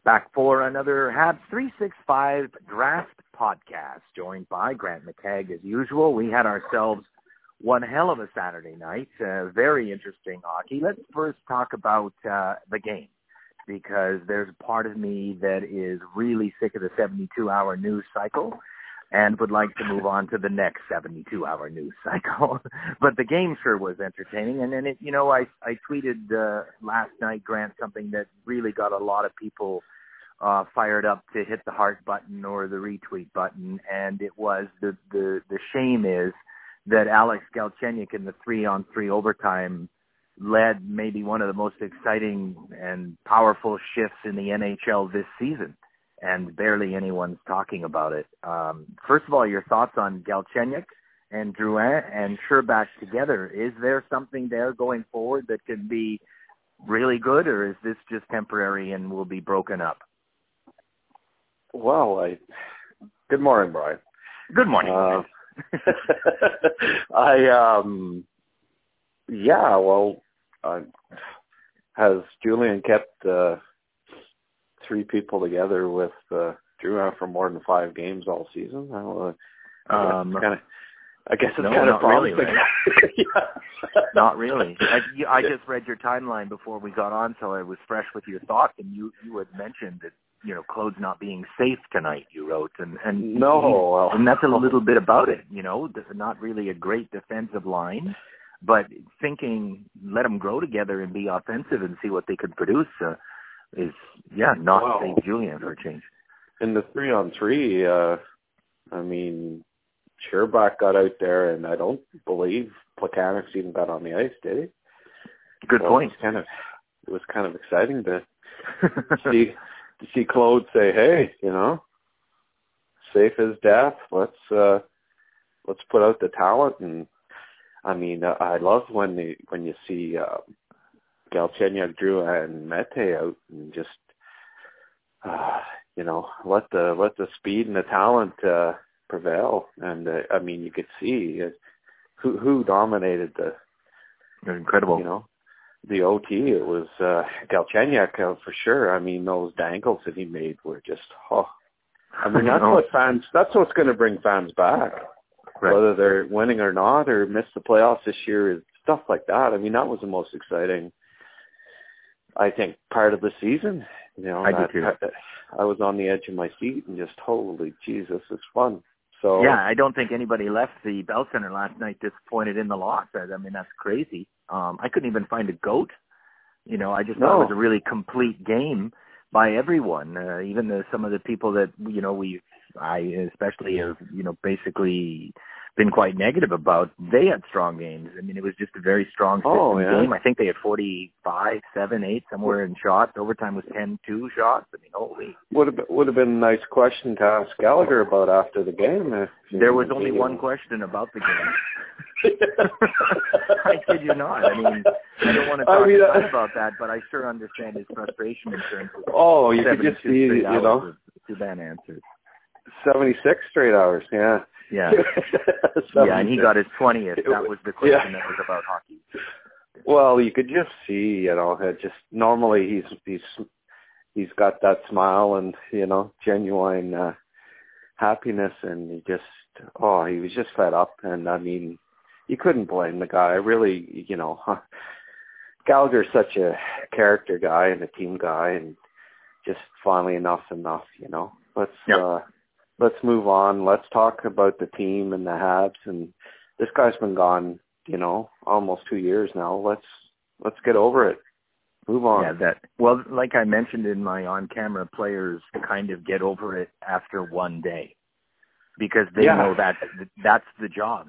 Back for another Habs 365 Draft podcast, joined by Grant McKegg as usual. We had ourselves one hell of a Saturday night, very interesting hockey. Let's first talk about the game, because there's a part of me that is really sick of the 72-hour news cycle and would like to move on to the next 72-hour news cycle. But the game sure was entertaining. And then, I tweeted last night, Grant, something that really got a lot of people fired up to hit the heart button or the retweet button. And it was the shame is that Alex Galchenyuk in the 3-on-3 overtime led maybe one of the most exciting and powerful shifts in the NHL this season. And barely anyone's talking about it. First of all, your thoughts on Galchenyuk and Drouin and Scherbak together. Is there something there going forward that could be really good, or is this just temporary and will be broken up? Well, good morning, Brian. Good morning. Has Julian kept three people together with Drouin for more than 5 games all season? I guess it's kind of promising. Really, right? Yeah. Not really. I just read your timeline before we got on, so I was fresh with your thoughts, and you had mentioned that, Claude's not being safe tonight, you wrote, and that's a little bit about it, not really a great defensive line, but thinking let them grow together and be offensive and see what they could produce not save Julian for a change. In the 3-on-3, Scherbak got out there, and I don't believe Plekanec even got on the ice, did he? Good point. It was kind of exciting to see Claude say, "Hey, safe as death. Let's put out the talent." And I love when you see Galchenyuk, Drouin, and Mete out, and just let the speed and the talent prevail. And you could see who dominated They're incredible. The OT. It was Galchenyuk for sure. Those dangles that he made were just that's what's going to bring fans back, right. Whether they're winning or not, or miss the playoffs this year, stuff like that. That was the most exciting, I think, part of the season. I do too. I was on the edge of my seat and just, holy Jesus, it's fun. So yeah, I don't think anybody left the Bell Center last night disappointed in the loss. That's crazy. I couldn't even find a goat. I just thought it was a really complete game by everyone. Even some of the people that I especially have basically been quite negative about. They had strong games. It was just a very strong game. I think they had 45, 7, 8 somewhere in shots. Overtime was 10-2 shots. Holy. Would have been a nice question to ask Gallagher about after the game. There was only one question about the game. I kid you not. I don't want to talk about that, but I sure understand his frustration in terms of you could just see, Subban answered. 76 straight hours, yeah. Yeah. Yeah, and he got his 20th. That was the question that was about hockey. Well, you could just see, just normally he's got that smile and, genuine happiness, and he was just fed up. And you couldn't blame the guy. Really, Gallagher's such a character guy and a team guy, and just finally enough's enough, Let's move on. Let's talk about the team and the Habs. And this guy's been gone, almost 2 years now. Let's get over it. Move on. Yeah, like I mentioned in my on-camera, players kind of get over it after one day because they know that's the job.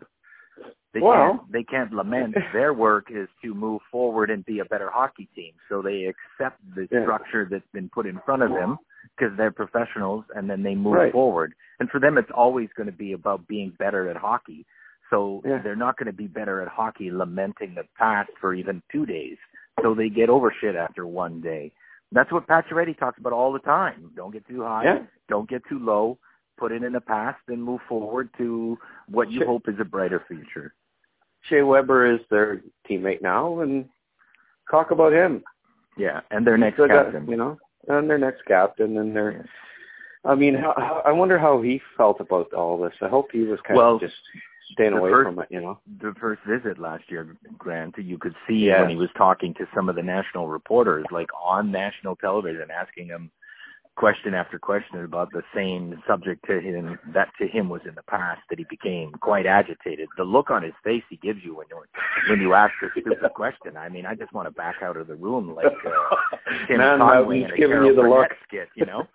They can't lament. Their work is to move forward and be a better hockey team. So they accept the structure that's been put in front of them because they're professionals, and then they move forward. And for them, it's always going to be about being better at hockey. So they're not going to be better at hockey lamenting the past for even 2 days. So they get over shit after one day. That's what Pacioretty talks about all the time. Don't get too high. Don't get too low. Put it in the past and move forward to what you hope is a brighter future. Shea Weber is their teammate now, and talk about him. Yeah, and their next captain. and their next captain, and their. I mean, I wonder how he felt about all this. I hope he was kind of just staying away from it, The first visit last year, Grant, you could see when he was talking to some of the national reporters, like on national television, asking them question after question about the same subject to him that to him was in the past, that he became quite agitated. The look on his face he gives you when you ask a stupid question. I mean, I just want to back out of the room like Tim Conway in a Carol Burnett skit,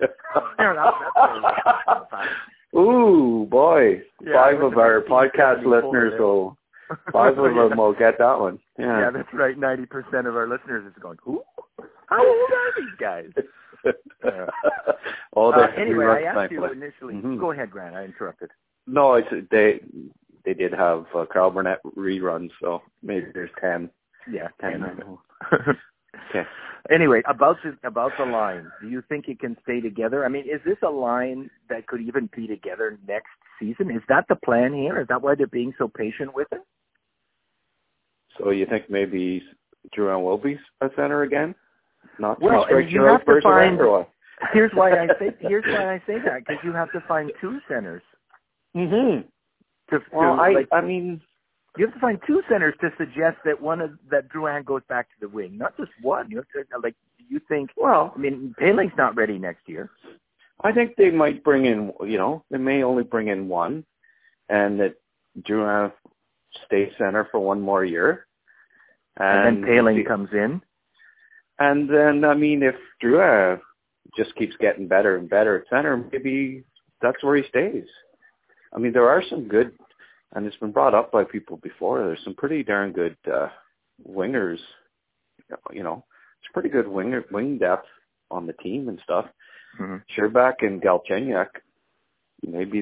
Ooh, boy. Yeah, 5 of our podcast listeners will, 5 of them will get that one. Yeah, that's right. 90% of our listeners is going, ooh, how old are these guys? Anyway, I asked you initially. Go ahead, Grant. I interrupted. No, they did have Carl Burnett reruns, so maybe there's 10. Yeah, 10. Okay. Anyway, about the line, do you think it can stay together? I mean, is this a line that could even be together next season? Is that the plan here? Is that why they're being so patient with it? So you think maybe Drouin will be a center again? Not well, you have to find. Here's why I say that, because you have to find 2 centers. Mm-hmm. I mean, you have to find 2 centers to suggest that that Drouin goes back to the wing, not just one. You have to you think. Well, I mean, Poehling's not ready next year. I think they might bring in. They may only bring in one, and that Drouin stays center for one more year, and then Poehling comes in. And then, I mean, if Drouin just keeps getting better and better at center, maybe that's where he stays. I mean, there are some good, and it's been brought up by people before, there's some pretty darn good wingers. It's pretty good wing depth on the team and stuff. Mm-hmm. Scherbak and Galchenyuk, maybe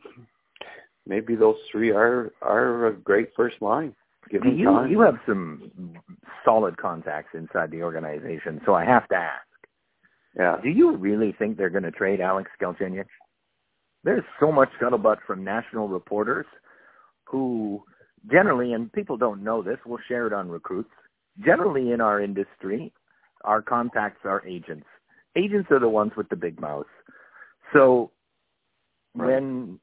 those 3 are a great first line. You have some solid contacts inside the organization, so I have to ask. Yeah. Do you really think they're going to trade Alex Galchenyuk? There's so much scuttlebutt from national reporters who generally, and people don't know this, we'll share it on Recruits, generally in our industry, our contacts are agents. Agents are the ones with the big mouths. So when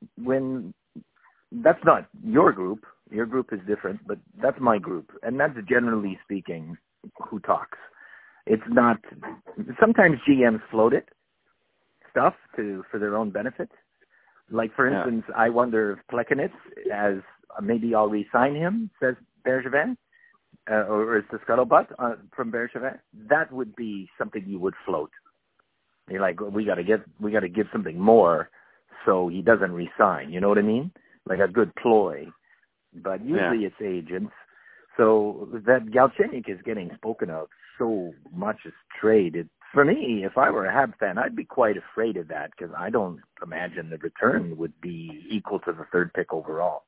that's not your group is different, but that's my group, and that's generally speaking who talks. It's not, sometimes GMs float it, stuff for their own benefit. Like, for instance, I wonder if Plekanec, as maybe I'll re-sign him, says Bergevin, or is the scuttlebutt from Bergevin, that would be something you would float. You're like, we got to give something more so he doesn't re-sign. You know what I mean? Like a good ploy. But usually it's agents. So that Galchenyuk is getting spoken of so much as trade. For me, if I were a Habs fan, I'd be quite afraid of that, because I don't imagine the return would be equal to the 3rd pick overall.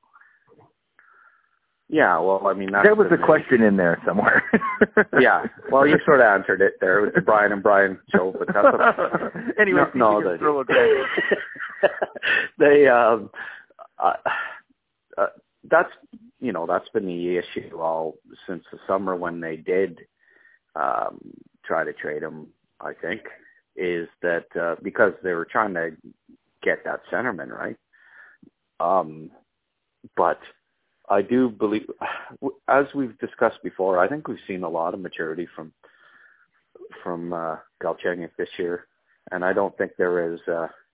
Yeah, well, I mean, there was a question in there somewhere. Yeah, well, you sort of answered it there with the Brian and Brian show, but that's anyway. Throw a credit. That's been the issue all since the summer when they did try to trade him. I think is that because they were trying to get that centerman, right? But I do believe, as we've discussed before, I think we've seen a lot of maturity from Galchenyuk this year, and I don't think there is,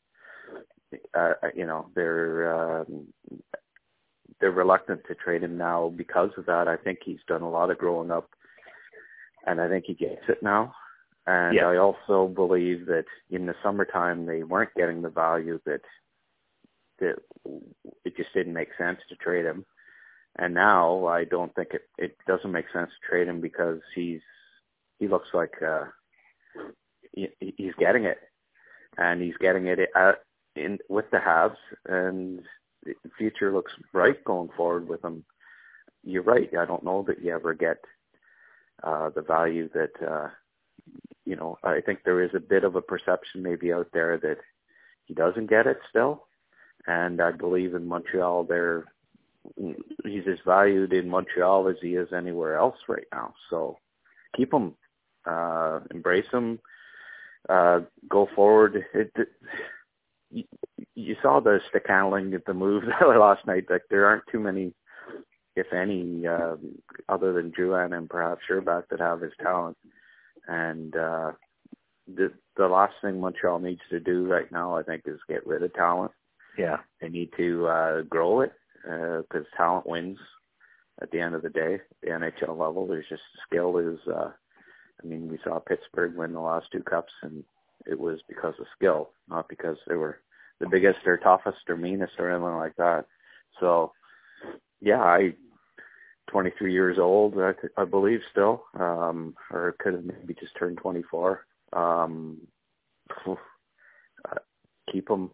they're reluctant to trade him now because of that. I think he's done a lot of growing up, and I think he gets it now. And I also believe that in the summertime they weren't getting the value that it just didn't make sense to trade him. And now I don't think it doesn't make sense to trade him because he looks like he's getting it, and he's getting it with the Habs, and the future looks bright going forward with him. You're right. I don't know that you ever get the value that I think there is a bit of a perception maybe out there that he doesn't get it still, and I believe in Montreal he's as valued in Montreal as he is anywhere else right now. So keep him, embrace him, go forward. You saw the stick handling at the moves last night. Like, there aren't too many, if any, other than Drouin and perhaps Scherbak, that have his talent. And the last thing Montreal needs to do right now, I think, is get rid of talent. Yeah. They need to grow it, because talent wins at the end of the day. The NHL level, there's just skill is, we saw Pittsburgh win the last 2 cups, and it was because of skill, not because they were the biggest or toughest or meanest or anything like that. So, yeah, 23 years old, I believe still, or could have maybe just turned 24. Keep them,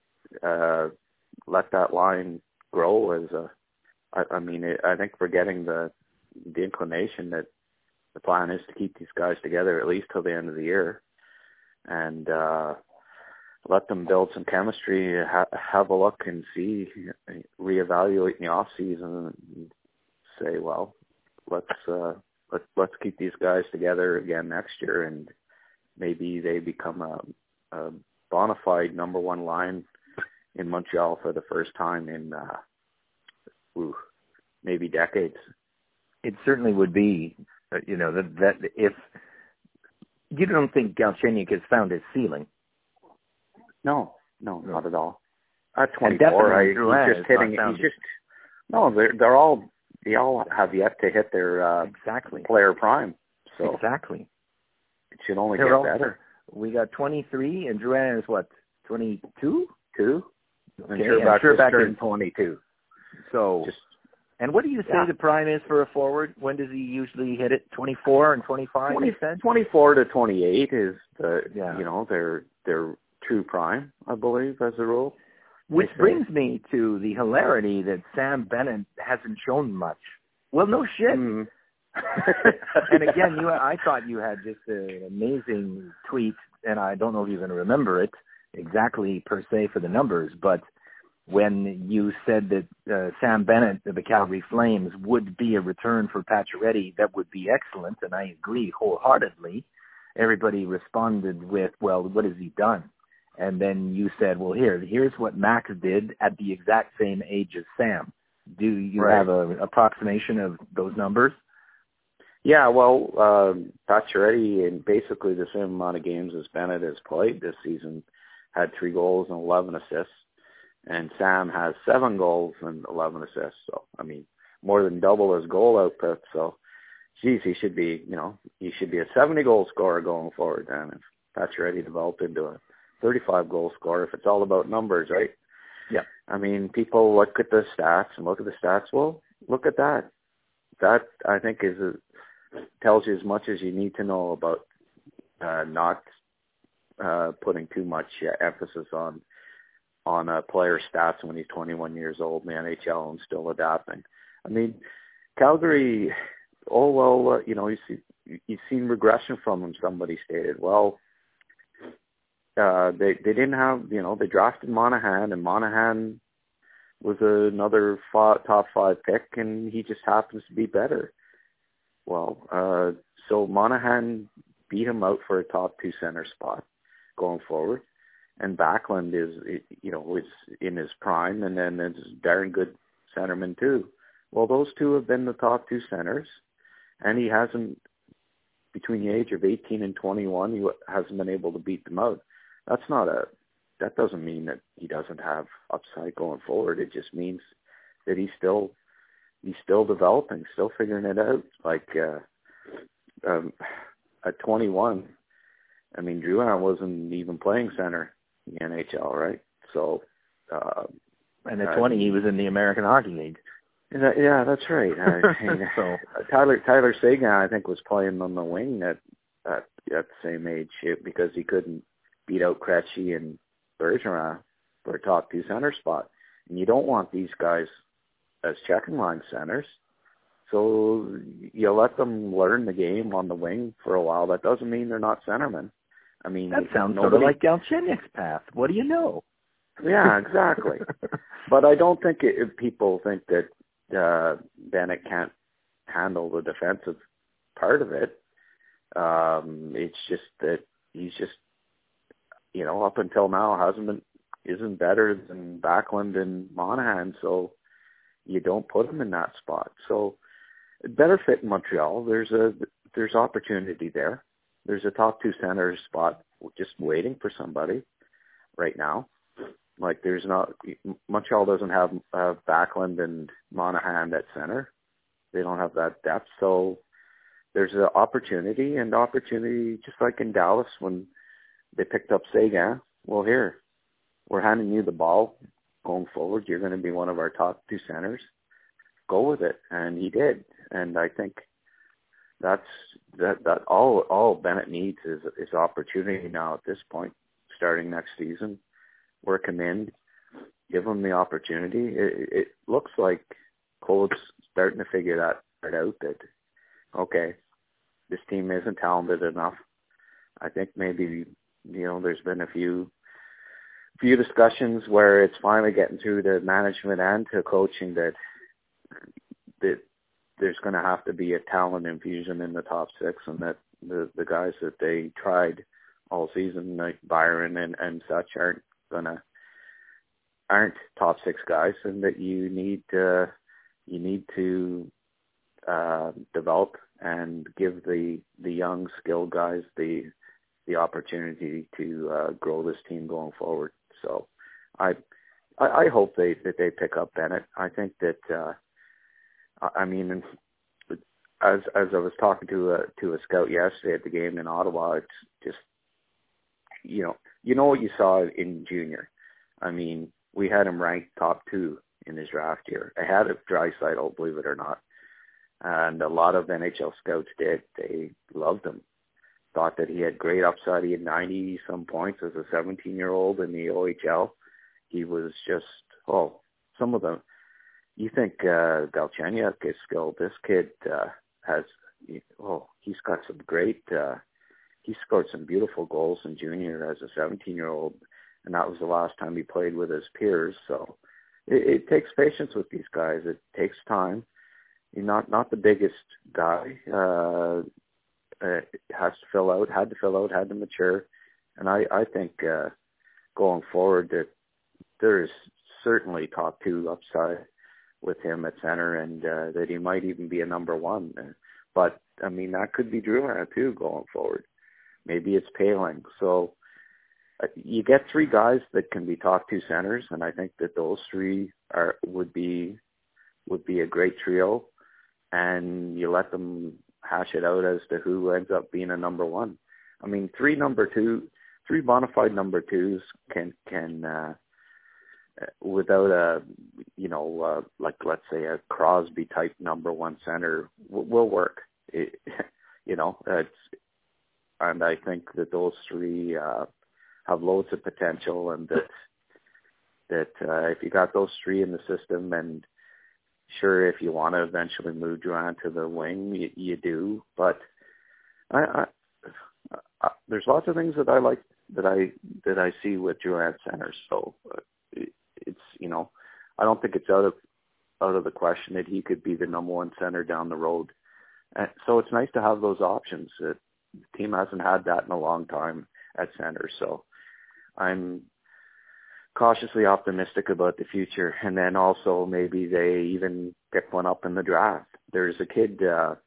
let that line grow as I think we're getting the inclination that the plan is to keep these guys together at least till the end of the year, and let them build some chemistry, have a look and see, reevaluate in the off season, and say, well, let's keep these guys together again next year, and maybe they become a bona fide number 1 line in Montreal for the first time in maybe decades. It certainly would be, that if you don't think Galchenyuk has found his ceiling. No, not at all. At 24, he's just hitting. They all have yet to hit their player prime. So exactly, it should only get better. We got 23, and Drouin is what, 22? 2. Okay, and Scherbak is 22. So, and what do you say the prime is for a forward? When does he usually hit it? 24 and 25? 24 to 28 is their true prime, I believe, as a rule. Which brings me to the hilarity that Sam Bennett hasn't shown much. Well, no shit. Mm. And again, I thought you had just an amazing tweet, and I don't know if you're going to remember it exactly per se for the numbers, but when you said that Sam Bennett of the Calgary Flames would be a return for Pacioretty, that would be excellent, and I agree wholeheartedly. Everybody responded with, well, what has he done? And then you said, well, here's what Max did at the exact same age as Sam. Do you have an approximation of those numbers? Yeah, well, Pacioretty, in basically the same amount of games as Bennett has played this season, had 3 goals and 11 assists. And Sam has 7 goals and 11 assists. So, more than double his goal output. So, he should be, a 70-goal scorer going forward. And if Pacioretty developed into a 35-goal scorer, if it's all about numbers, right? Yeah. People look at the stats and look at the stats. Well, look at that. That, I think, tells you as much as you need to know about not putting too much emphasis on a player's stats when he's 21 years old in the NHL and still adapting. Calgary, you've seen regression from him, somebody stated. Well, they didn't have, they drafted Monahan, and Monahan was another top 5 pick, and he just happens to be better. Well, so Monahan beat him out for a top 2 center spot going forward. And Backlund is in his prime, and then there's darn good centerman too. Well, those 2 have been the top 2 centers, and he hasn't, between the age of 18 and 21, he hasn't been able to beat them out. That doesn't mean that he doesn't have upside going forward. It just means that he's still developing, still figuring it out. Like at 21, Drouin wasn't even playing center in the NHL, right? So, and at 20, he was in the American Hockey League. Yeah, that's right. So Tyler Seguin, I think, was playing on the wing at the same age because he couldn't beat out Krejci and Bergeron for a top 2 center spot. And you don't want these guys as checking line centers. So you let them learn the game on the wing for a while. That doesn't mean they're not centermen. That sounds sort of like Galchenyuk's path. What do you know? Yeah, exactly. But I don't think people think that Bennett can't handle the defensive part of it. It's just that he's just up until now isn't better than Backlund and Monahan, so you don't put him in that spot. So better fit in Montreal. There's opportunity there. There's a top 2 center spot just waiting for somebody right now. Like Montreal doesn't have Backlund and Monahan at center. They don't have that depth. So there's an opportunity, just like in Dallas when they picked up Seguin. Well, here, we're handing you the ball going forward. You're going to be one of our top 2 centers. Go with it. And he did. And I think that all Bennett needs is opportunity now at this point, starting next season. Work him in, give him the opportunity. It looks like Cole's starting to figure that part out, that, okay, this team isn't talented enough. I think maybe, there's been a few discussions where it's finally getting through the management and to coaching that there's going to have to be a talent infusion in the top 6, and that the guys that they tried all season, like Byron and such, aren't top 6 guys, and that you need to develop and give the young skilled guys the opportunity to grow this team going forward. So I hope that they pick up Bennett. I think that as I was talking to a scout yesterday at the game in Ottawa, it's just what you saw in junior. I mean, we had him ranked top 2 in his draft year, ahead of Draisaitl, believe it or not. And a lot of NHL scouts did. They loved him. Thought that he had great upside. He had 90-some points as a 17-year-old in the OHL. He was just, some of them. You think Galchenyuk is skilled. This kid he's got some great, he scored some beautiful goals in junior as a 17-year-old, and that was the last time he played with his peers. So it takes patience with these guys. It takes time. He's not the biggest guy. Had to mature. And I think going forward that there is certainly top 2 upside with him at center, and that he might even be a number 1. But, that could be Drouin too going forward. Maybe it's Poehling. So you get 3 guys that can be top 2 centers, and I think that those 3 would be a great trio, and you let them hash it out as to who ends up being a number 1. 3 bona fide number 2s can without a like, let's say, a Crosby type number 1 center will work. And I think that those 3 have loads of potential, and that if you got those 3 in the system, and sure, if you want to eventually move Drouin to the wing, you do. But there's lots of things that I like that I see with Drouin center. So it's I don't think it's out of the question that he could be the number 1 center down the road. And so it's nice to have those options. The team hasn't had that in a long time at center. So I'm cautiously optimistic about the future. And then also maybe they even pick one up in the draft. There's a kid,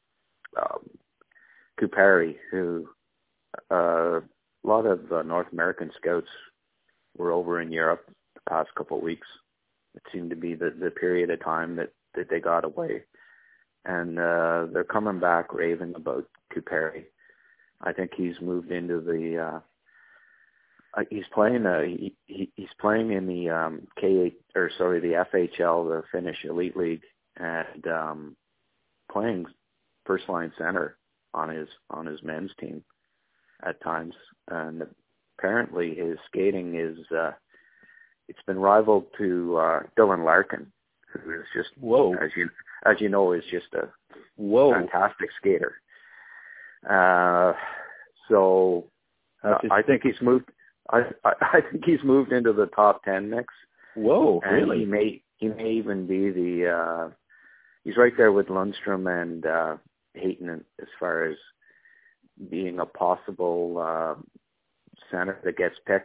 Kupari, who a lot of North American scouts were over in Europe the past couple of weeks. It seemed to be the period of time that they got away. And they're coming back raving about Kupari. I think he's moved into the he's playing in the the FHL, the Finnish Elite League, and playing first line center on his men's team at times. And apparently his skating is it's been rivaled to Dylan Larkin, who is just as you know is just a fantastic skater. So I think he's moved. I think he's moved into the top 10 mix. Whoa, and really? He may even be the. He's right there with Lundstrom and Hayton as far as being a possible center that gets picked.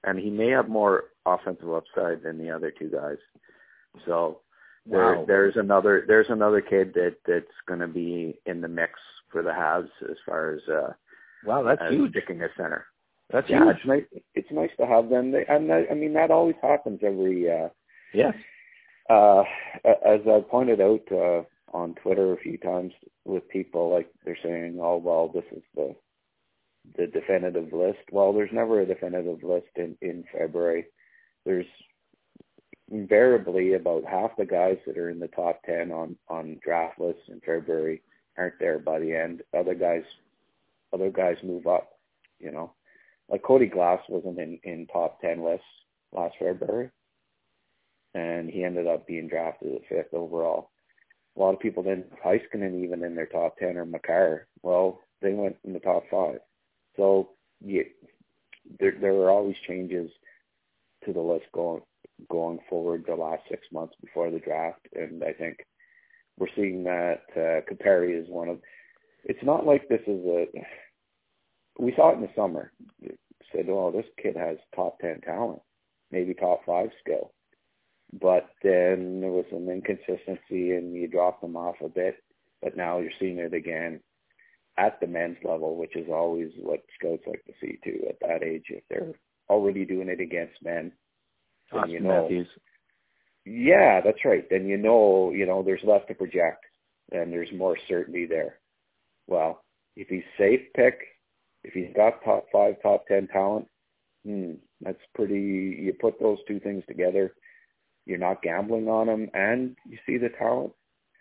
and he may have more offensive upside than the other two guys. So Wow. there's another kid that's going to be in the mix for the Habs as far as wow, that's huge. Picking a center. That's huge. It's nice. It's nice to have them. I mean, that always happens every. Yes. As I pointed out on Twitter a few times with people, like they're saying, "Oh, well, this is the definitive list." Well, there's never a definitive list in February. There's invariably about half the guys that are in the top 10 on draft lists in February aren't there by the end. Other guys move up, you know. Like Cody Glass wasn't in top 10 lists last February, and he ended up being drafted at 5th overall. A lot of people didn't have Heiskanen even in their top 10 or Makar. Well, they went in the top 5. So there are always changes to the list going forward the last 6 months before the draft, and I think we're seeing that Kupari is one of. It's not like this is we saw it in the summer. Said, "Oh, this kid has top 10 talent, maybe top 5 skill," but then there was some inconsistency, and you dropped them off a bit. But now you're seeing it again at the men's level, which is always what scouts like to see too at that age. If they're already doing it against men, then you know. Matthews. Yeah, that's right. Then you know there's less to project, and there's more certainty there. Well, if he's safe pick, if he's got top 5, top 10 talent, that's pretty. You put those two things together, you're not gambling on him, and you see the talent.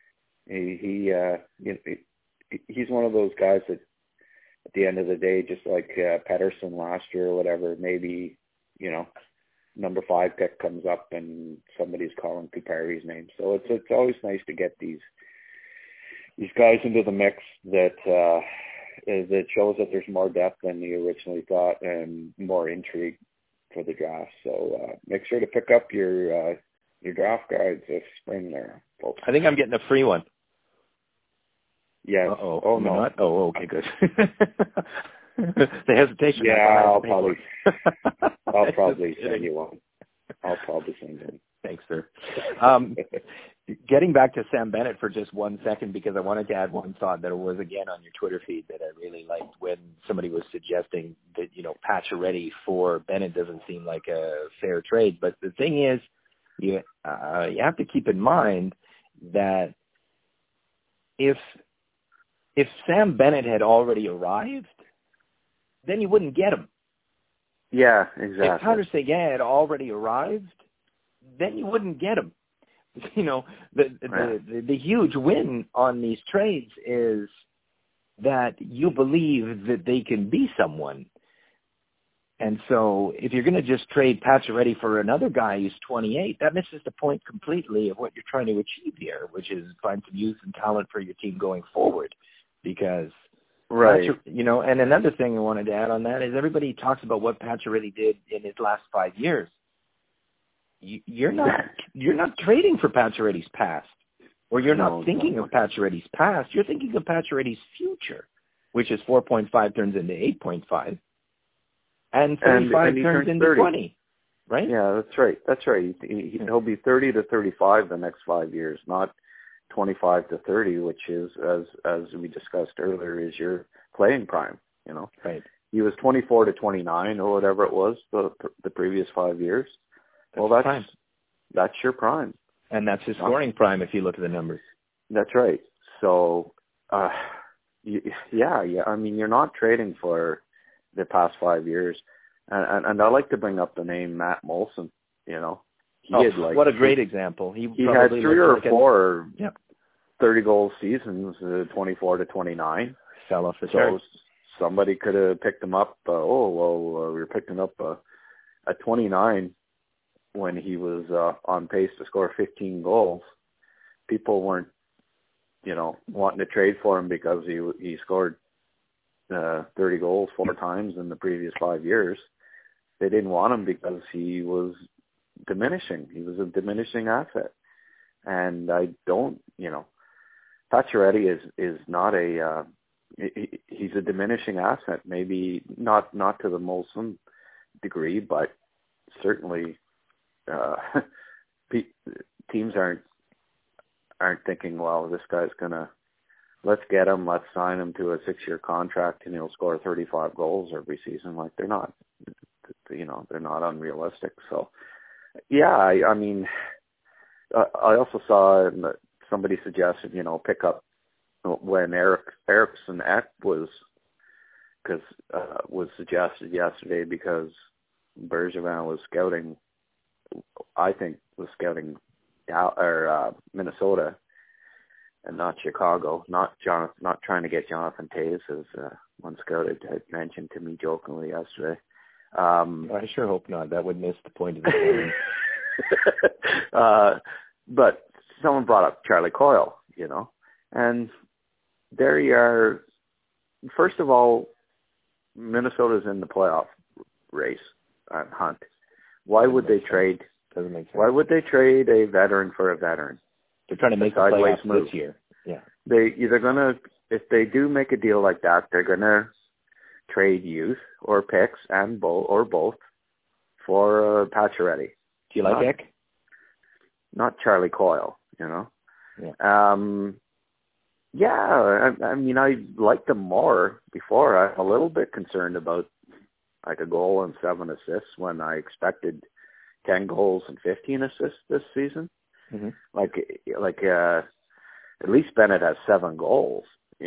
He's one of those guys that, at the end of the day, just like Pettersson last year or whatever, maybe number 5 pick comes up and somebody's calling Kupari's name. So it's always nice to get these guys into the mix that shows that there's more depth than you originally thought and more intrigue for the draft. So make sure to pick up your draft guides this spring there, folks. I think I'm getting a free one. Yes. Uh-oh. Oh, no. Not? Oh, okay, good. The hesitation. Yeah, I'll probably send you one. I'll probably send you one. Thanks, sir. Getting back to Sam Bennett for just 1 second, because I wanted to add one thought that was, again, on your Twitter feed that I really liked when somebody was suggesting that, Pacioretty for Bennett doesn't seem like a fair trade. But the thing is, you have to keep in mind that if Sam Bennett had already arrived, then you wouldn't get him. Yeah, exactly. If Carter Seguin had already arrived, then you wouldn't get him. The huge win on these trades is that you believe that they can be someone. And so if you're going to just trade Pacioretty for another guy who's 28, that misses the point completely of what you're trying to achieve here, which is find some youth and talent for your team going forward. Because, right, and another thing I wanted to add on that is everybody talks about what Pacioretty did in his last 5 years. You're not trading for Pacioretty's past, or you're not thinking of Pacioretty's past. You're thinking of Pacioretty's future, which is 4.5 turns into 8.5, and 35 turns into 30. 20. Right? Yeah, that's right. He'll be 30 to 35 the next 5 years, not 25 to 30, which is, as we discussed earlier, is your playing prime. Right. He was 24 to 29 or whatever it was the previous 5 years. That's your prime, and that's his scoring prime if you look at the numbers. That's right. So, yeah. I mean, you're not trading for the past 5 years, and I like to bring up the name Matt Molson. What a great example. He had 3 or 4 30-goal seasons, 24 to 29. Fell off the charts. Somebody could have picked him up. We were picking up at 29 when he was on pace to score 15 goals. People weren't, wanting to trade for him because he scored 30 goals 4 times in the previous 5 years. They didn't want him because he was diminishing. He was a diminishing asset. And I don't, Pacioretty is not he's a diminishing asset. Maybe not to the Molson degree, but certainly teams aren't thinking, well, this guy's gonna, let's get him, let's sign him to a 6-year contract and he'll score 35 goals every season. Like, they're not, they're not unrealistic. So yeah, I mean, I also saw that somebody suggested, pick up when Eriksson Ek was suggested yesterday, because Bergevin was scouting Minnesota and not Chicago. Not trying to get Jonathan Toews, as one scout had mentioned to me jokingly yesterday. I sure hope not. That would miss the point of the game. But someone brought up Charlie Coyle, and there you are. First of all, Minnesota's in the playoff race hunt. Why would they trade? Doesn't make sense. Why would they trade a veteran for a veteran? They're trying to make the playoffs this year. Yeah. If they do make a deal like that, they're gonna trade youth or picks and both for Pacioretty. Do you like Ek? Not Charlie Coyle, Yeah. I mean, I liked them more before. I'm a little bit concerned about like a goal and 7 assists when I expected 10 goals and 15 assists this season. Mm-hmm. Like at least Bennett has 7 goals,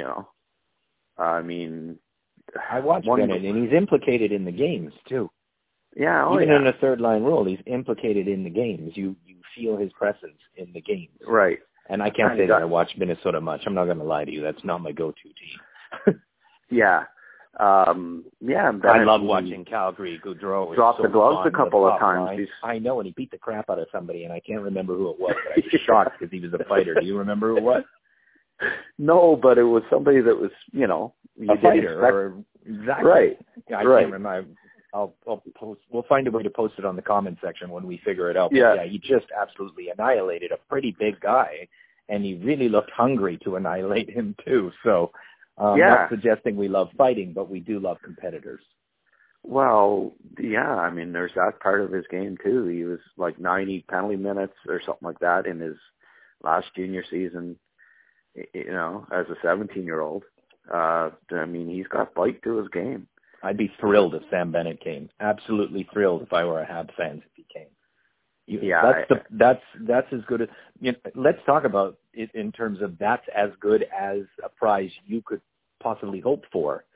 I mean, I watched Bennett, and he's implicated in the games too. Yeah, even in a third line role, he's implicated in the games. You feel his presence in the games. Right. And I can't say that I watch Minnesota much. I'm not going to lie to you. That's not my go-to team. Yeah. Bennett, I love watching Calgary. Gaudreau dropped the gloves a couple of times. I know, and he beat the crap out of somebody, and I can't remember who it was, but I was shocked because he was a fighter. Do you remember who it was? No, but it was somebody that was, a fighter. Exactly. Right. I right. can't remember. I'll post. We'll find a way to post it on the comment section when we figure it out. But yeah, he just absolutely annihilated a pretty big guy, and he really looked hungry to annihilate him too. So, not suggesting we love fighting, but we do love competitors. Well, yeah, I mean, there's that part of his game too. He was like 90 penalty minutes or something like that in his last junior season, as a 17-year-old. I mean, he's got bite to his game. I'd be thrilled if Sam Bennett came. Absolutely thrilled if I were a Habs fan if he came. That's as good as. Let's talk about it in terms of that's as good as a prize you could possibly hope for.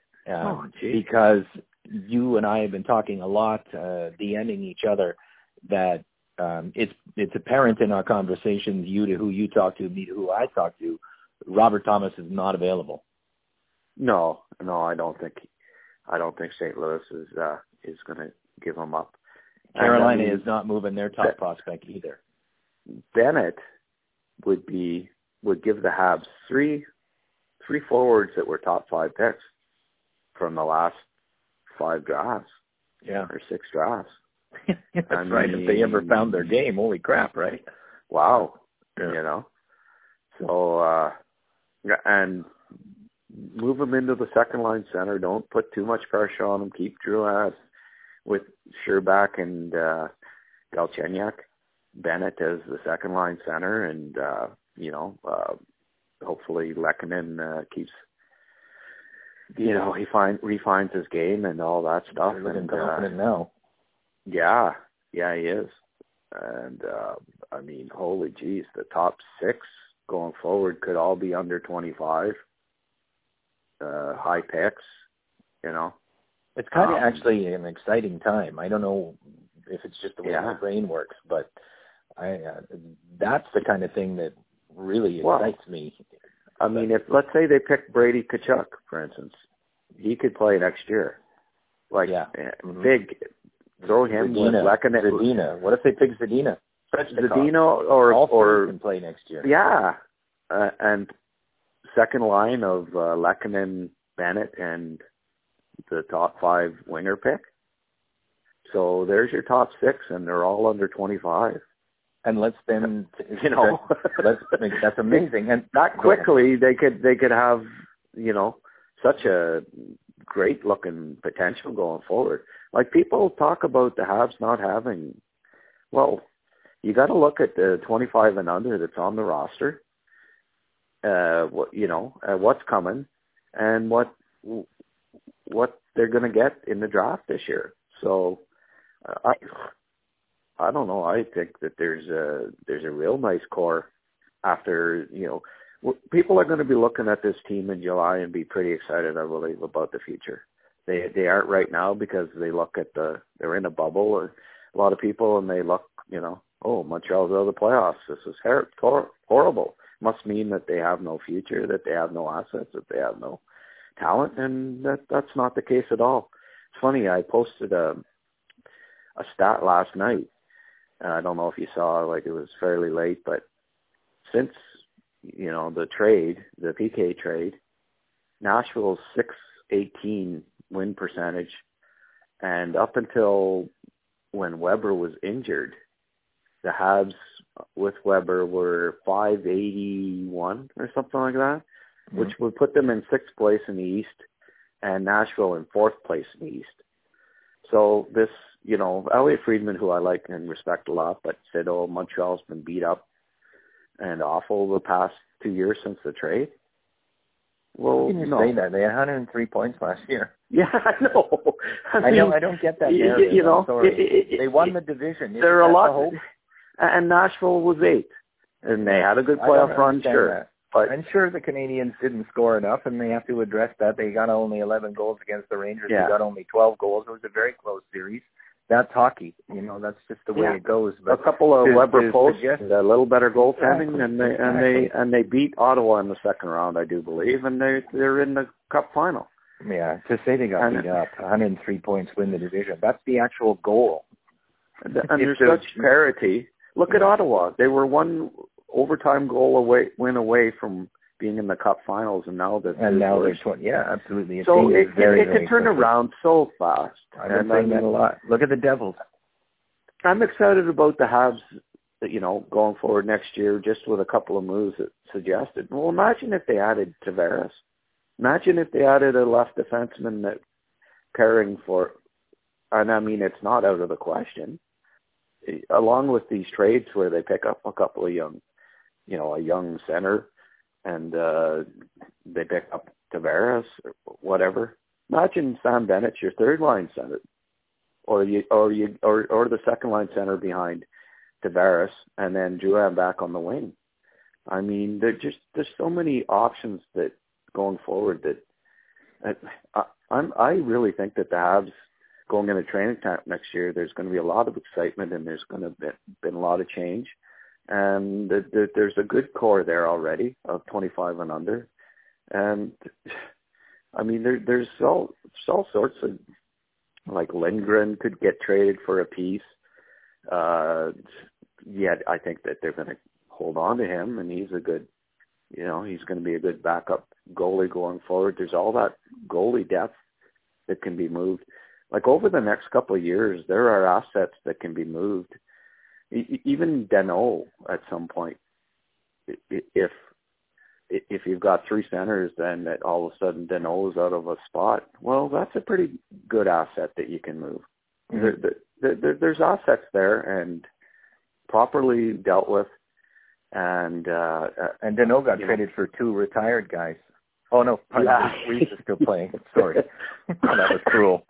Because you and I have been talking a lot, DMing each other, that it's apparent in our conversations, you to who you talk to, me to who I talk to, Robert Thomas is not available. No, I don't think St. Louis is going to give him up. Carolina is not moving their top prospect either. Bennett would give the Habs three forwards that were top 5 picks from the last 5 drafts. Yeah. Or 6 drafts. That's right. If they ever found their game, holy crap, right? Wow. Yeah. So, and move him into the second line center. Don't put too much pressure on him. Keep Drouin with Scherbak and Galchenyuk. Bennett as the second line center, and hopefully Lehkonen keeps. He refines his game and all that stuff. He's looking confident now. Yeah, he is. And I mean, holy geez, the top 6 going forward could all be under 25. High picks, It's kind of actually an exciting time. I don't know if it's just the way my brain works, but that's the kind of thing that really excites me. I mean, if let's say they pick Brady Tkachuk, for instance, he could play next year. Big, throw him with Lehkonen. Zadina. What if they pick Zadina? Zadina or can play next year. Yeah, and second line of Lehkonen, Bennett, and the top 5 winger pick. So there's your top 6, and they're all under 25. And let's then, that's amazing. And that quickly they could have, such a great looking potential going forward. Like, people talk about the Habs not having, well, you got to look at the 25 and under that's on the roster, what's coming, and what they're going to get in the draft this year. So I don't know. I think that there's a real nice core after, people are going to be looking at this team in July and be pretty excited, I believe, about the future. They aren't right now because they look at they're in a bubble, or a lot of people, and they look, oh, Montreal's out of the playoffs. This is horrible. Must mean that they have no future, that they have no assets, that they have no talent, and that's not the case at all. It's funny, I posted a stat last night. I don't know if you saw, like, it was fairly late, but since, the trade, the PK trade, Nashville's 618 win percentage, and up until when Weber was injured, the Habs with Weber were 581 or something like that, which would put them in 6th place in the East, and Nashville in 4th place in the East. So this, Elliot Friedman, who I like and respect a lot, but said, oh, Montreal's been beat up and awful the past 2 years since the trade. Well, How can you say that? They had 103 points last year. Yeah, I know. I don't get that narrative. They won the division. There are a lot. Hope? And Nashville was 8th. And they had a good playoff run, sure. That. But I'm sure the Canadians didn't score enough, and they have to address that. They got only 11 goals against the Rangers. Yeah. They got only 12 goals. It was a very close series. That's hockey. That's just the way it goes. But a couple of Weber posts, a little better goaltending, and they beat Ottawa in the second round, I do believe, and they're in the Cup final. Yeah, to say they got beat up, 103 points, win the division. That's the actual goal. And there's such parity. Look at Ottawa. They were one overtime win away from being in the Cup finals, and now they're 20. Yeah, absolutely. So it can turn around so fast. I've been saying that a lot. Look at the Devils. I'm excited about the Habs, going forward next year, just with a couple of moves that suggested. Well, imagine if they added Tavares. Imagine if they added a left defenseman that pairing for, and I mean, it's not out of the question. Along with these trades where they pick up a couple of young, a young center, and they pick up Tavares or whatever. Imagine Sam Bennett's your third line center, or the second line center behind Tavares, and then Drouin back on the wing. I mean, there's so many options that going forward that I really think that the Habs going into training camp next year, there's going to be a lot of excitement, and there's going to been a lot of change. And there's a good core there already of 25 and under. And, I mean, there's all sorts of, like Lindgren could get traded for a piece. Yet I think that they're going to hold on to him, and he's a good, he's going to be a good backup goalie going forward. There's all that goalie depth that can be moved. Like, over the next couple of years, there are assets that can be moved. Even Danault at some point. If you've got 3 centers, then that all of a sudden Danault is out of a spot. Well, that's a pretty good asset that you can move. Mm-hmm. There's assets there, and properly dealt with. And Danault got traded for 2 retired guys. Oh, no, Reese is still playing. Sorry. That was cruel.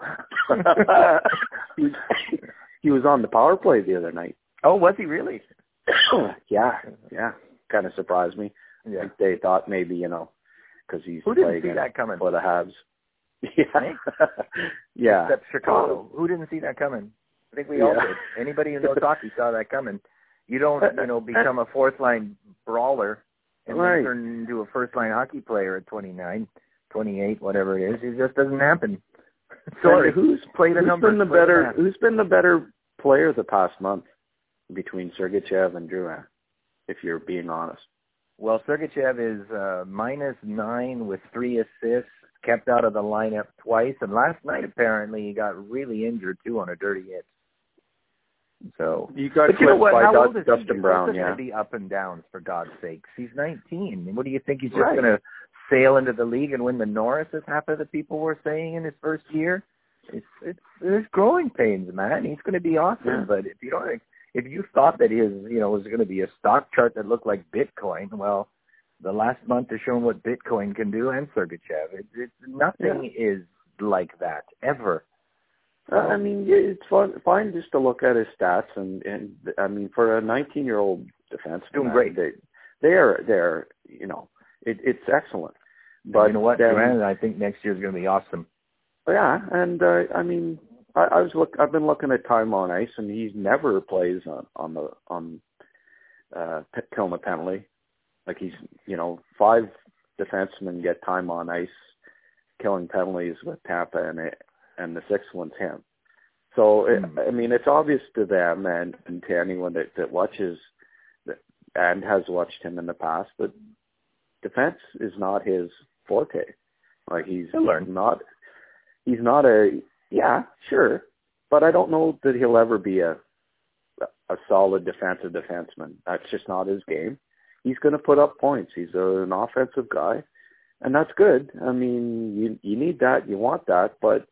He was on the power play the other night. Oh, was he really? Yeah. Kind of surprised me. Yeah. I think they thought maybe, because he's Who didn't see that coming? For the Habs. Yeah. Yeah. Except Chicago. Who didn't see that coming? I think we all did. Anybody who knows hockey saw that coming. You don't, become a fourth-line brawler and then turn into a first-line hockey player at 29, 28, whatever it is. It just doesn't happen. Sorry, who's been the better player the past month between Sergachev and Drouin, if you're being honest? Well, Sergachev is -9 with 3 assists, kept out of the lineup twice, and last night apparently he got really injured too on a dirty hit. So you got clipped by Dustin Brown. He's going to be up and downs, for God's sakes. He's 19. What do you think? He's just going to sail into the league and win the Norris, as half of the people were saying in his first year. It's growing pains, man. He's going to be awesome. Yeah. But if you thought that his, was going to be a stock chart that looked like Bitcoin, well, the last month has shown what Bitcoin can do, and Sergachev. Nothing is like that ever. I mean, it's fine just to look at his stats, and I mean, for a 19-year-old defenseman, doing great. They're it's excellent. But you know what, Duran, I think next year is going to be awesome. Yeah, and I mean, I've been looking at time on ice, and he never plays on killing a penalty. Like he's 5 defensemen get time on ice killing penalties with Tampa, and the 6th one's him. So I mean, it's obvious to them and to anyone that watches and has watched him in the past that defense is not his forte. Like he's not yeah, sure, but I don't know that he'll ever be a solid defensive defenseman. That's just not his game. He's going to put up points. He's an offensive guy, and that's good. I mean, you need that, you want that, but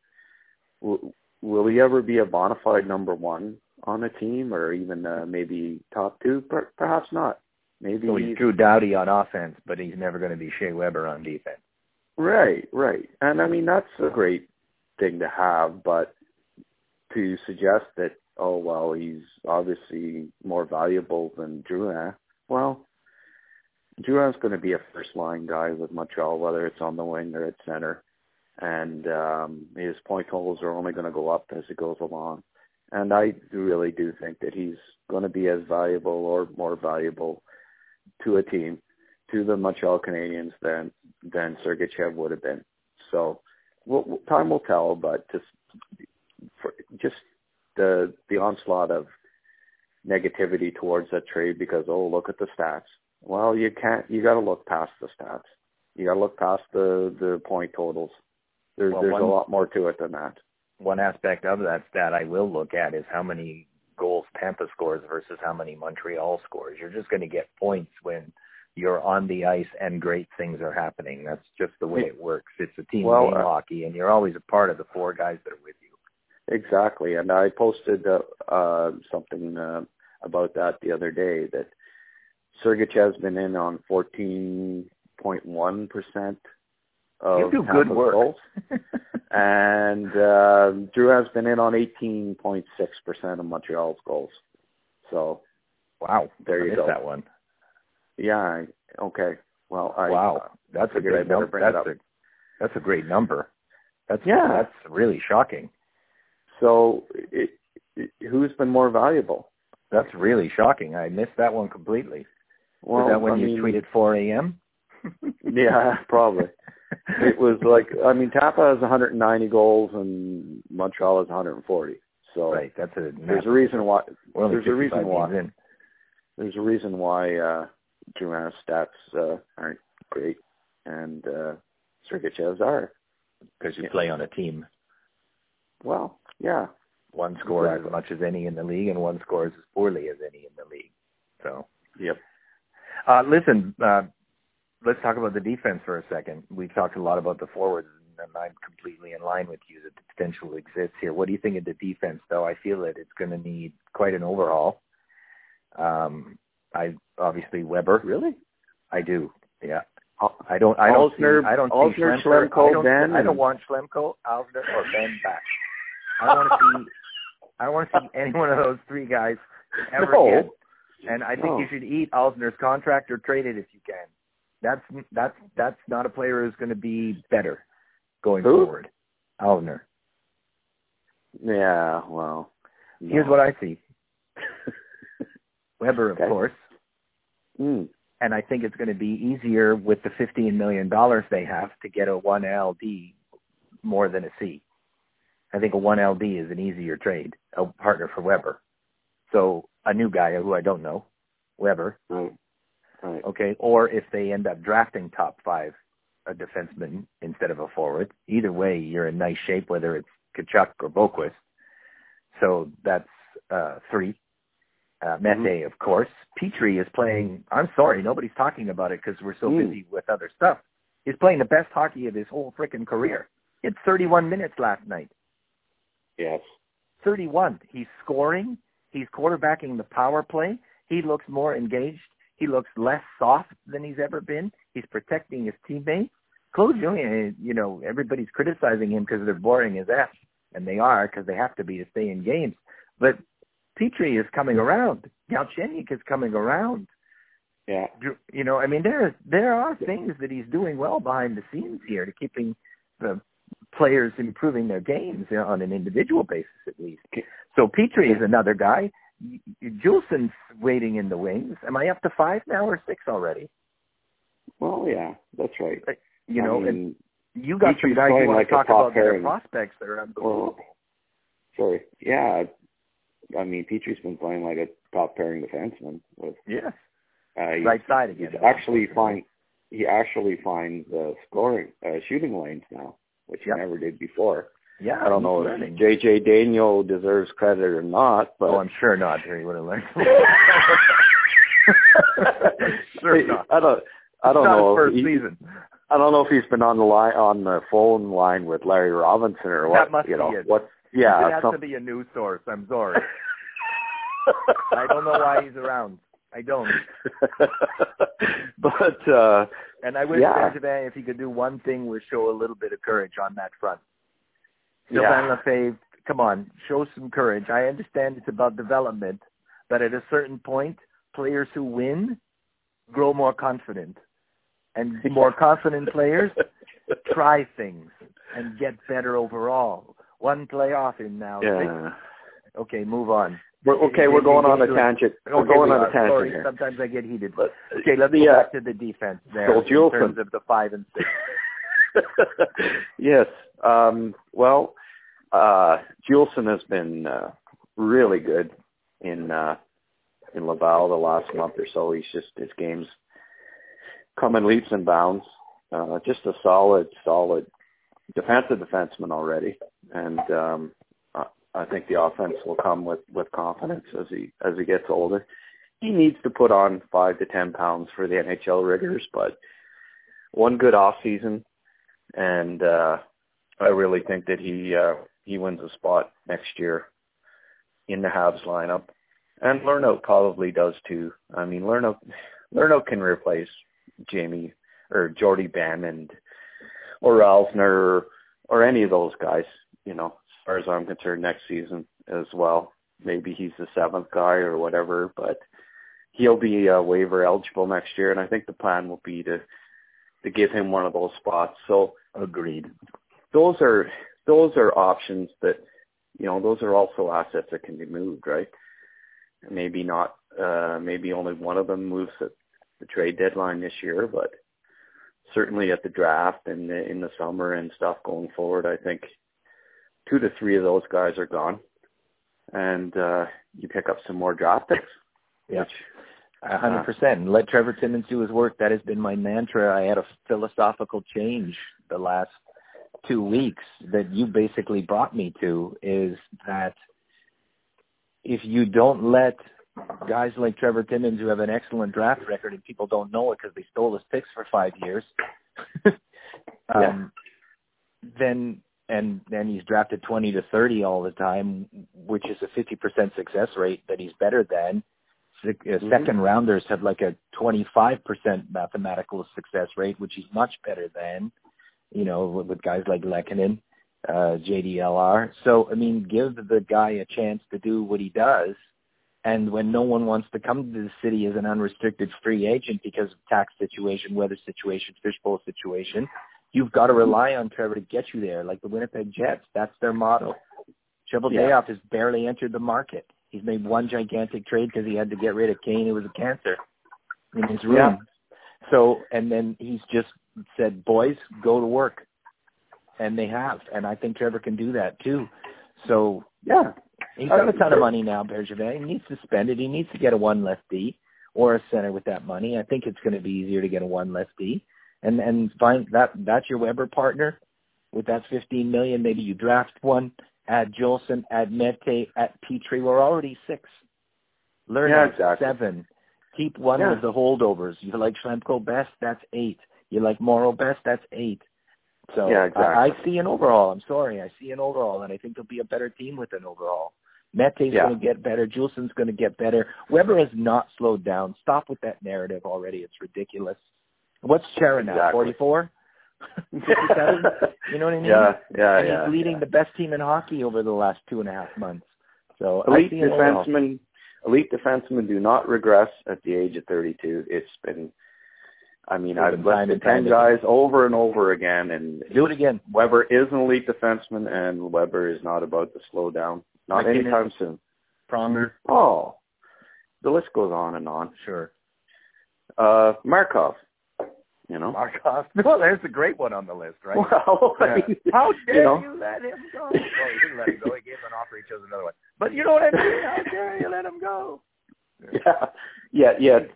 will he ever be a bona fide number 1 on a team, or even maybe top 2? Perhaps not. Maybe so he's Drew Doughty on offense, but he's never going to be Shea Weber on defense. Right. And I mean, that's a great thing to have, but to suggest that, oh, well, he's obviously more valuable than Drouin, well, Drouin's going to be a first-line guy with Montreal, whether it's on the wing or at center, and his point totals are only going to go up as it goes along. And I really do think that he's going to be as valuable or more valuable to a team, to the Montreal Canadiens, than Sergachev would have been. So time will tell, but just the onslaught of negativity towards that trade because, oh, look at the stats. Well, you got to look past the stats. You got to look past the point totals. There's a lot more to it than that. One aspect of that stat I will look at is how many goals Tampa scores versus how many Montreal scores. You're just going to get points when you're on the ice and great things are happening. That's just the way it works. It's a team game hockey, and you're always a part of the 4 guys that are with you. Exactly, and I posted something about that the other day, that Sergachev's been in on 14.1% of good work. goals, and Drew has been in on 18.6% of Montreal's goals. So, wow, there you go. That one. Yeah. Okay. Well, wow, that's a great number. That's a great number. That's really shocking. So, who's been more valuable? That's really shocking. I missed that one completely. Well, was that when you tweeted 4 a.m.? Yeah, probably. It was like, I mean, Tampa has 190 goals and Montreal has 140. So right, there's a reason why. There's a reason why Drouin's stats aren't great and Sergachev's are. Because you play on a team. Well, yeah. One scores as much as any in the league, and one scores as poorly as any in the league. So. Yep. Listen, let's talk about the defense for a second. We've talked a lot about the forwards, and I'm completely in line with you that the potential exists here. What do you think of the defense, though? I feel that it's going to need quite an overhaul. Obviously Weber. Really? I do. Yeah. I don't see Schlemko, Ben. I don't want Schlemko, Alzner, or Ben back. I want to see any one of those 3 guys ever again. And I think you should eat Alzner's contract or trade it if you can. That's not a player who's going to be better going forward. Alzner. Yeah, well. No. Here's what I see. Weber, of course. And I think it's going to be easier with the $15 million they have to get a 1LD more than a C. I think a 1LD is an easier trade, a partner for Weber. So a new guy who I don't know, Weber. Right. Okay, or if they end up drafting top 5, a defenseman instead of a forward. Either way, you're in nice shape, whether it's Tkachuk or Boquist. So that's 3. Mete, of course. Petrie is playing. I'm sorry, nobody's talking about it because we're so busy with other stuff. He's playing the best hockey of his whole freaking career. He had 31 minutes last night. Yes. 31. He's scoring. He's quarterbacking the power play. He looks more engaged. He looks less soft than he's ever been. He's protecting his teammates. Claude Julien, everybody's criticizing him because they're boring as F, and they are because they have to be to stay in games. But Petrie is coming around. Galchenyuk is coming around. Yeah. There are things that he's doing well behind the scenes here to keeping the players improving their games on an individual basis at least. So Petrie is another guy. Juleson's waiting in the wings. Am I up to 5 now or 6 already? Well, yeah, that's right. And you got some Petrie's guys who want like to talk a top about their pairing. prospects that are unbelievable. Sorry. Yeah. Petrie's been playing like a top pairing defenseman. Yes. Right side again. He actually finds shooting lanes now, which he never did before. Yeah, I don't know if J.J. Daniel deserves credit or not, but I'm sure not. He would have learned. Sure not. I don't know. First season. I don't know if he's been on the phone line with Larry Robinson or what. That must be it. Yeah, it has to be a news source. I'm sorry. I don't know why he's around. I don't. But and I wish Bergevin, if he could do one thing, would show a little bit of courage on that front. Sylvain Lefebvre, come on, show some courage. I understand it's about development, but at a certain point, players who win grow more confident. And more confident players try things and get better overall. One playoff in now. Yeah. Okay, move on. We're going on a tangent. We're going on a tangent sorry, here. Sometimes I get heated. But okay, let's go back to the defense there in terms of the 5 and 6. Yes. Juleson has been really good in Laval the last month or so. His game's come in leaps and bounds. Just a solid defensive defenseman already, and I think the offense will come with confidence as he gets older. He needs to put on 5 to 10 pounds for the NHL rigors, but one good off season, and I really think that he wins a spot next year in the Habs lineup, and Lernout probably does too. I mean, Lernout can replace Jamie or Jordy Ben or Alsner or any of those guys, as far as I'm concerned, next season as well. Maybe he's the 7th guy or whatever, but he'll be waiver eligible next year, and I think the plan will be to give him one of those spots. So agreed. Those are options that, those are also assets that can be moved, right? Maybe not, maybe only one of them moves at the trade deadline this year, but certainly at the draft and in the summer and stuff going forward, I think 2 to 3 of those guys are gone, and you pick up some more draft picks. Yeah, 100%. Let Trevor Timmins do his work. That has been my mantra. I had a philosophical change the last 2 weeks that you basically brought me to, is that if you don't let guys like Trevor Timmins, who have an excellent draft record and people don't know it because they stole his picks for 5 years, then he's drafted 20 to 30 all the time, which is a 50% success rate that he's better than. Second rounders have like a 25% mathematical success rate, which he's much better than, with guys like Lehkonen, JDLR. So, give the guy a chance to do what he does. And when no one wants to come to the city as an unrestricted free agent because of tax situation, weather situation, fishbowl situation, you've got to rely on Trevor to get you there, like the Winnipeg Jets. That's their motto. Cheveldayoff has barely entered the market. He's made one gigantic trade because he had to get rid of Kane, who was a cancer, in his room. Yeah. So, and then he's just said, boys, go to work. And they have. And I think Trevor can do that too. So, yeah. He's got a ton of money now, Bergevin. He needs to spend it. He needs to get a 1 less D or a center with that money. I think it's going to be easier to get a 1 less D. And find that's your Weber partner. With that $15 million, maybe you draft one, add Jolson, add Mete, add Petrie. We're already 6. Learn 7. Keep one of the holdovers. You like Schlemko best? That's 8. You like Morrow best, that's 8. So yeah, exactly. I see an overhaul. I'm sorry. I see an overhaul, and I think they'll be a better team with an overhaul. Mete's going to get better. Juleson's going to get better. Weber has not slowed down. Stop with that narrative already. It's ridiculous. What's Chara now, 44? 57? You know what I mean? Yeah. And he's leading the best team in hockey over the last 2.5 months. So elite defensemen do not regress at the age of 32. It's been, I've listed 10 guys over and over again, and do it again. Weber is an elite defenseman, and Weber is not about to slow down. Not anytime soon. Pronger. Oh, the list goes on and on. Sure. Markov. You know. Markov. Well, there's a great one on the list, right? Well, how dare you let him go? Well, he didn't let him go. He gave him an offer. He chose another one. But you know what I mean? How dare you let him go? Yeah.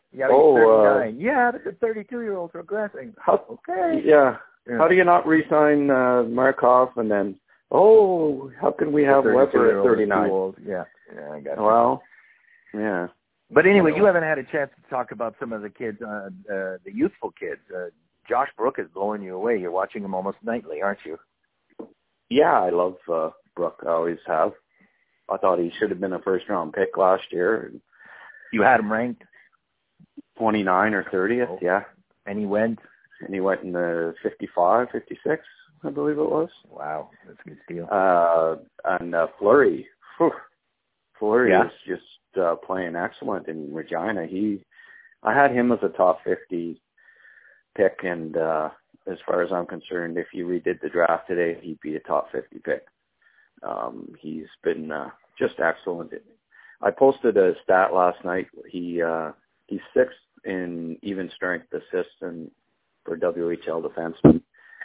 The 32-year-old progressing. Okay. Yeah. How do you not re-sign Markov and then? Oh, how can we have Weber at 39? Yeah, I got you. Well, yeah. But anyway, you haven't had a chance to talk about some of the kids, the youthful kids. Josh Brook is blowing you away. You're watching him almost nightly, aren't you? Yeah, I love Brook. I always have. I thought he should have been a first-round pick last year. You had him ranked? 29 or 30th, yeah. And he went? And he went in the 55, 56, I believe it was. Wow, that's a good steal. And Fleury. Fleury is just playing excellent in Regina. I had him as a top 50 pick, and as far as I'm concerned, if you redid the draft today, he'd be a top 50 pick. He's been just excellent. I posted a stat last night. He's 6th in even strength assists for WHL defensemen.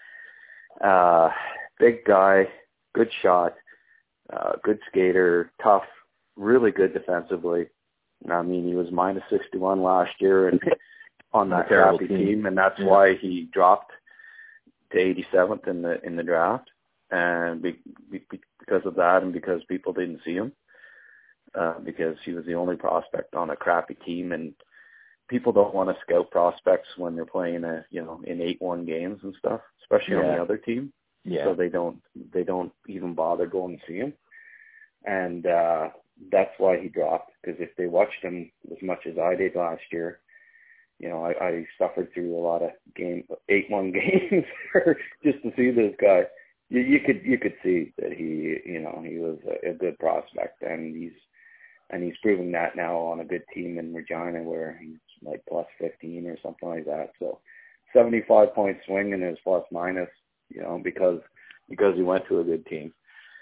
Big guy, good shot, good skater, tough, really good defensively. I mean, he was minus 61 last year and on that crappy team, and that's why he dropped to 87th in the draft, and because of that, and because people didn't see him, because he was the only prospect on a crappy team, and people don't want to scout prospects when they're playing in 8-1 games and stuff, especially on the other team. Yeah. So they don't even bother going to see him, and that's why he dropped. Because if they watched him as much as I did last year, I suffered through a lot of 8-1 games just to see this guy. You could see that he was a good prospect, and he's proving that now on a good team in Regina where he's like plus 15 or something like that. So 75-point swing in his plus minus, because he went to a good team.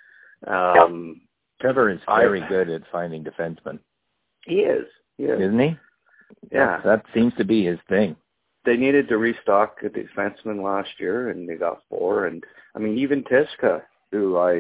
Trevor is very good at finding defensemen. He is. Isn't he? Yeah. That seems to be his thing. They needed to restock a defenseman last year, and they got 4. And, I mean, even Tiska, who I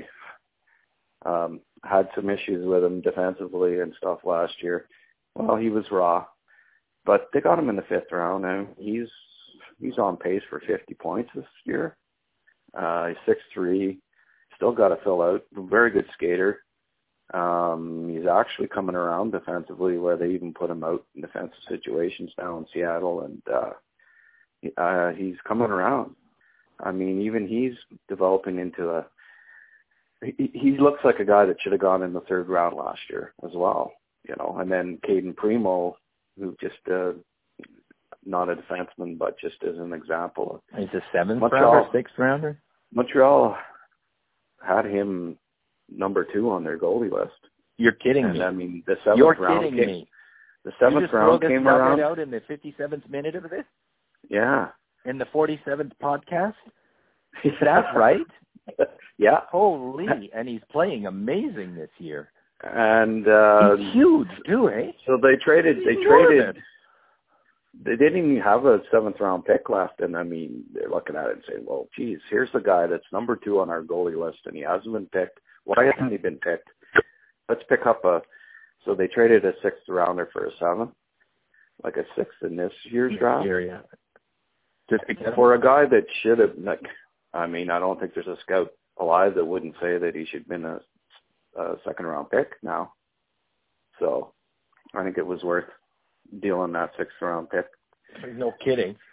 had some issues with him defensively and stuff last year. Well, he was raw. But they got him in the 5th round, and he's on pace for 50 points this year. He's 6'3", still got to fill out. Very good skater. He's actually coming around defensively, where they even put him out in defensive situations now in Seattle, and he's coming around. I mean, even he's developing into he looks like a guy that should have gone in the 3rd round last year as well, And then Caden Primo, who just not a defenseman, but just as an example. He's a 7th rounder, 6th rounder? Montreal had him number 2 on their goalie list. You're kidding me. I mean, the 7th round kidding me. The 7th round came around. Out in the 57th minute of this? Yeah. In the 47th podcast? Is that right? Yeah. Holy, and he's playing amazing this year. And he's huge too, eh? So they traded. They didn't even have a 7th round pick left, and I mean, they're looking at it and saying, "Well, geez, here's the guy that's number 2 on our goalie list, and he hasn't been picked. Why hasn't he been picked? Let's pick up a." So they traded a 6th rounder for a 7th, like a 6th in this year's draft. Yeah. Just for a guy that should have, I don't think there's a scout alive that wouldn't say that he should have been a 2nd round pick now. So I think it was worth dealing that 6th round pick. No kidding.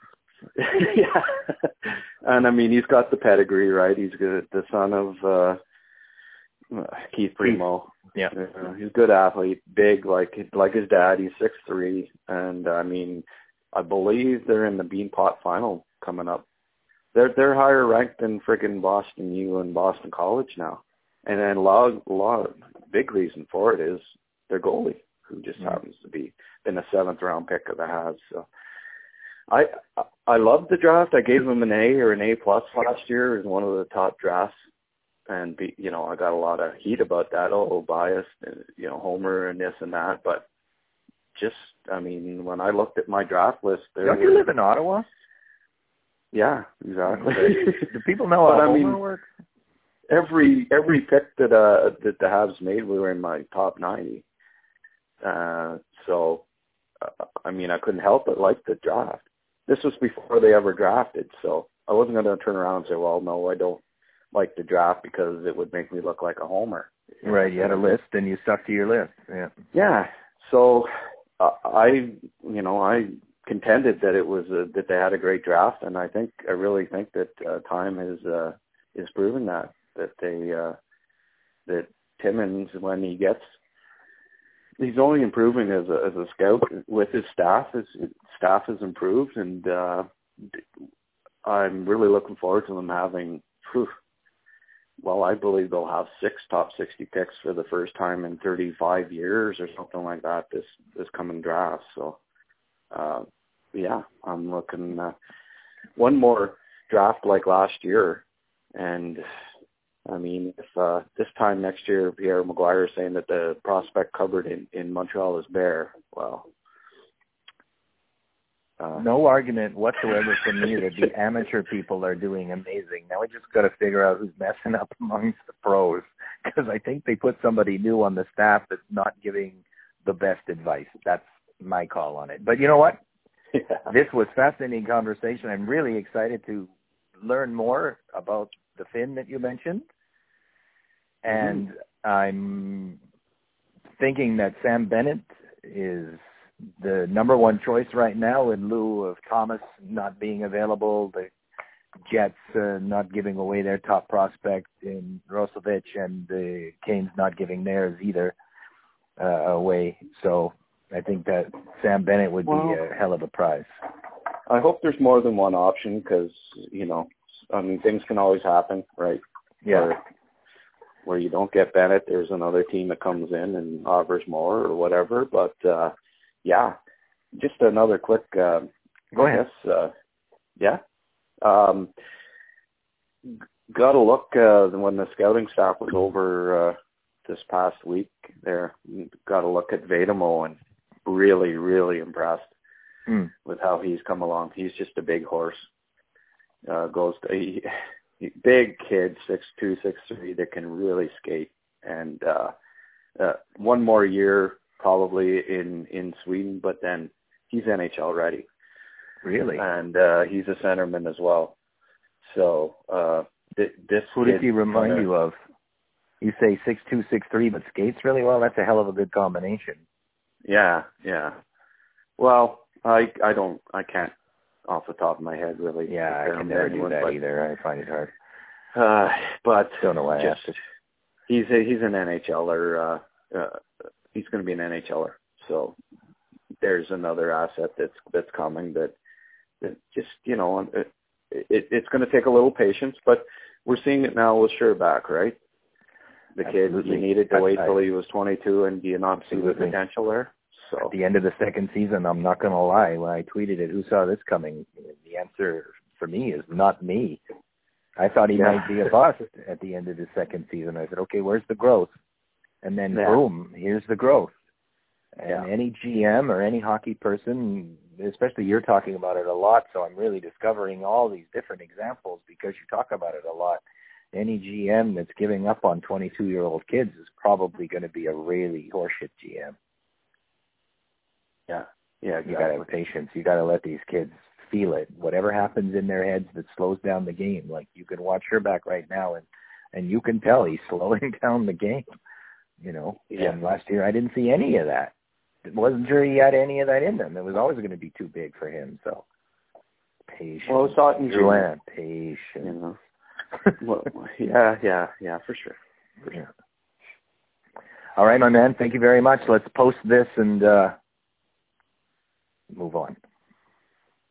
Yeah. And I mean, he's got the pedigree, right? He's good, the son of Keith Primo. Yeah. He's a good athlete, big, like his dad. He's 6'3", and I mean, I believe they're in the Beanpot final coming up. They're higher ranked than friggin' Boston U and Boston College now, and then a lot big reason for it is their goalie, who just happens to be been a 7th round pick of the Habs. So I loved the draft. I gave him an A or an A+ last year as one of the top drafts. And, I got a lot of heat about that, biased, Homer and this and that. But just, I mean, when I looked at my draft list, don't you live in Ottawa? Yeah, exactly. Do people know how Homer works? Every pick that the Habs made, we were in my top 90. So, I mean, I couldn't help but like the draft. This was before they ever drafted, so I wasn't going to turn around and say, well, no, I don't like the draft because it would make me look like a homer. Right, you had a list and you stuck to your list. Yeah. Yeah. So I contended that it was that they had a great draft, and I really think that time is proving that that Timmins, when he's only improving as a scout with his staff. His staff has improved, and I'm really looking forward to them having. I believe they'll have 6 top 60 picks for the first time in 35 years or something like that this coming draft. So, I'm looking one more draft like last year. And, I mean, if this time next year Pierre Maguire is saying that the prospect cupboard in Montreal is bare, well... no argument whatsoever for me that the amateur people are doing amazing. Now we just got to figure out who's messing up amongst the pros, because I think they put somebody new on the staff that's not giving the best advice. That's my call on it. But you know what? Yeah. This was fascinating conversation. I'm really excited to learn more about the Finn that you mentioned. And I'm thinking that Sam Bennett is the number one choice right now in lieu of Thomas not being available, the Jets not giving away their top prospect in Roslovic, and the Canes not giving theirs either away. So I think that Sam Bennett would be a hell of a prize. I hope there's more than one option because, I mean, things can always happen, right? Yeah. Where you don't get Bennett, there's another team that comes in and offers more or whatever. But, just another quick, go ahead. Got to look when the scouting staff was over this past week there, got to look at Vedamo and really, really impressed with how he's come along. He's just a big horse. Big kid, 6'2", 6'3", that can really skate. And one more year probably in Sweden, but then he's NHL ready. Really? And he's a centerman as well. So this who does he remind you of? You say 6'2", 6'3", but skates really well? That's a hell of a good combination. Yeah. Well, I can't off the top of my head really. Yeah, I can never do that either. I find it hard. But don't know why I asked it. He's an NHLer. He's going to be an NHLer. So there's another asset that's coming that just, it's going to take a little patience, but we're seeing it now with Scherbak, right? The kid, you needed to wait till he was 22, and do you not see the potential there? So at the end of the second season, I'm not going to lie, when I tweeted it, who saw this coming? The answer for me is not me. I thought he might be a bust at the end of the second season. I said, okay, where's the growth? And then boom, here's the growth. And any GM or any hockey person, especially you're talking about it a lot, so I'm really discovering all these different examples because you talk about it a lot. Any GM that's giving up on 22-year-old kids is probably going to be a really horseshit GM. Yeah, exactly. You got to have patience. You got to let these kids feel it. Whatever happens in their heads that slows down the game. Like you can watch Scherbak right now, and you can tell he's slowing down the game. And last year I didn't see any of that. Wasn't sure he had any of that in him. It was always going to be too big for him. So Patience. Well, it's not Glenn, patience. You know. Well, yeah, for sure. Yeah. All right, my man. Thank you very much. Let's post this and move on.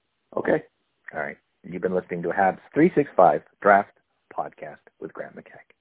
Okay. All right. You've been listening to Habs 365 Draft Podcast with Grant McKeag.